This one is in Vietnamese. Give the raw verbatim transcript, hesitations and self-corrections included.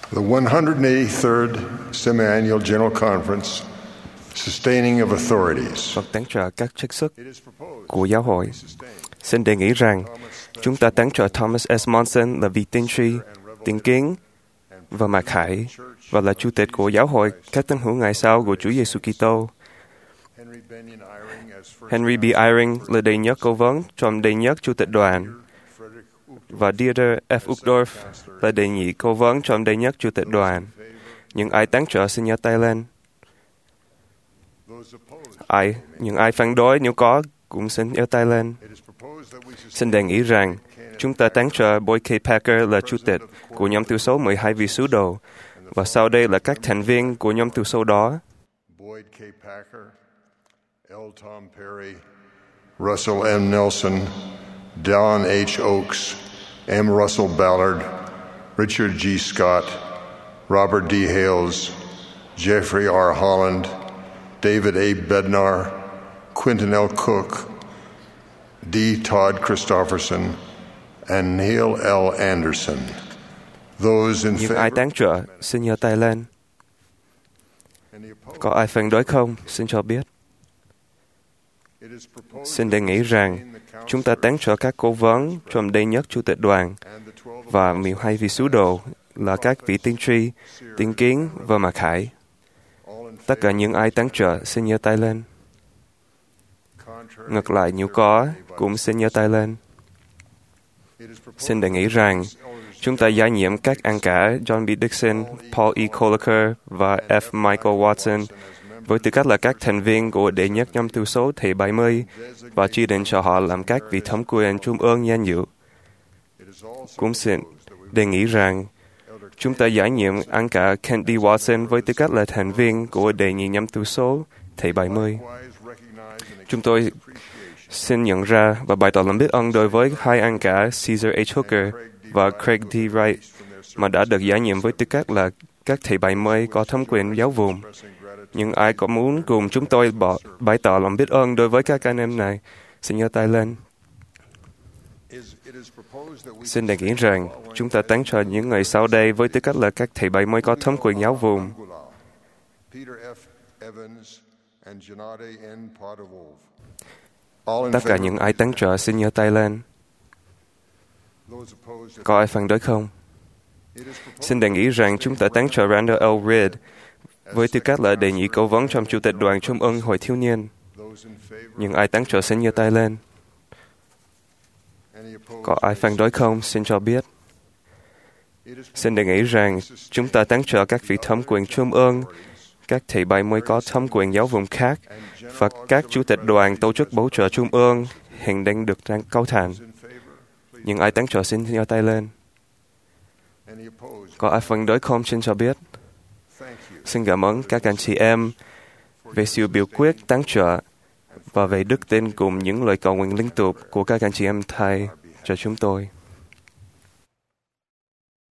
The one hundred eighty-third Semi-Annual General Conference, Sustaining of Authorities. Phần tán trợ các chức sức của giáo hội. Xin đề nghị rằng chúng ta tán trợ Thomas S. Monson là vị tiên tri, tiên kiến và mặc khải và là chủ tịch của giáo hội các tín hữu ngày sau của Chúa Giêsu Kitô. Henry B. Eyring là đệ nhất cố vấn trong đệ nhất chủ tịch đoàn và Dieter F. Uchtdorf là đệ nhị cố vấn trong đệ nhất chủ tịch đoàn. Những ai tán trợ xin giơ tay lên. Ai, những ai phản đối nếu có cũng xin giơ tay lên. Xin đề nghị rằng chúng ta tán trợ Boyd K. Packer là chủ tịch của nhóm thiểu số mười hai vị sứ đồ và sau đây là các thành viên của nhóm thiểu số đó. Boyd K. Packer, L. Tom Perry, Russell M. Nelson, Don H. Oakes, M. Russell Ballard, Richard G. Scott, Robert D. Hales, Jeffrey R. Holland, David A. Bednar, Quentin L. Cook, D. Todd Christofferson, and Neil L. Anderson. Those in Những favor... ai tán trợ xin giơ tay lên. Có ai phản đối không? Xin cho biết. Xin đề nghị rằng chúng ta tán trợ các cố vấn trong đệ nhất chủ tịch đoàn và mười hai vị sứ đồ là các vị tiên tri, tiên kiến và mặc khải. Tất cả những ai tán trợ xin giơ tay lên. Ngược lại nếu có cũng xin giơ tay lên. Xin đề nghị rằng chúng ta giải nhiệm các anh cả John B. Dixon, Paul E. Colliker và F. Michael Watson với tư cách là các thành viên của đệ nhất nhóm thiểu số thị bảy mươi và chỉ định cho họ làm các vị thẩm quyền trung ương danh dự. Cũng xin đề nghị rằng chúng ta giải nhiệm anh cả Kent D. Watson với tư cách là thành viên của đệ nhị nhóm thiểu số thị bảy mươi. Chúng tôi xin nhận ra và bày tỏ lòng biết ơn đối với hai anh cả Caesar H. Hooker và Craig D. Wright mà đã được giải nhiệm với tư cách là các thị bảy mươi có thẩm quyền giáo vùng. Nhưng ai có muốn cùng chúng tôi bỏ, bày tỏ lòng biết ơn đối với các anh em này, xin giơ tay lên. Xin đề nghị rằng chúng ta tán trợ những người sau đây với tư cách là các thị bảy mươi có thẩm quyền giáo vùng. Tất cả những ai tán trợ xin giơ tay lên. Có ai phản đối không? Xin đề nghị rằng chúng ta tán trợ Randall L. Reed với tư cách là đệ nhị cố vấn trong chủ tịch đoàn Trung ương Hội Thiếu niên. Những ai tán trợ xin giơ tay lên. Có ai phản đối không? Xin cho biết. Xin đề nghị rằng chúng ta tán trợ các vị thẩm quyền trung ương, các thị bảy mươi có thẩm quyền giáo vùng khác và các chủ tịch đoàn tổ chức bảo trợ trung ương hiện đang được cấu thành. Những ai tán trợ xin giơ tay lên. Có ai phản đối không? Xin cho biết. Xin cảm ơn các anh chị em về sự biểu quyết tán trợ và về đức tin cùng những lời cầu nguyện liên tục của các anh chị em thầy cho chúng tôi.